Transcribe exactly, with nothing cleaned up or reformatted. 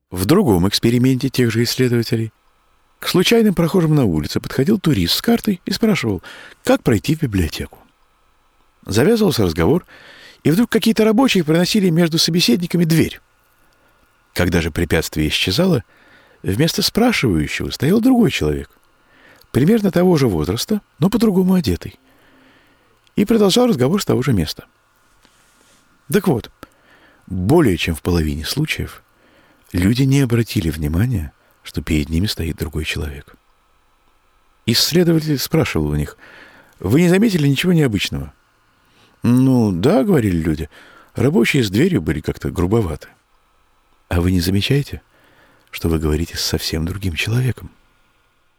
В другом эксперименте тех же исследователей к случайным прохожим на улице подходил турист с картой и спрашивал, как пройти в библиотеку. Завязывался разговор, и вдруг какие-то рабочие приносили между собеседниками дверь. Когда же препятствие исчезало, вместо спрашивающего стоял другой человек, примерно того же возраста, но по-другому одетый, и продолжал разговор с того же места. Так вот, более чем в половине случаев люди не обратили внимания, что перед ними стоит другой человек. Исследователь спрашивал у них, «Вы не заметили ничего необычного?» «Ну, да», — говорили люди, — «рабочие с дверью были как-то грубоваты». «А вы не замечаете, что вы говорите с совсем другим человеком?»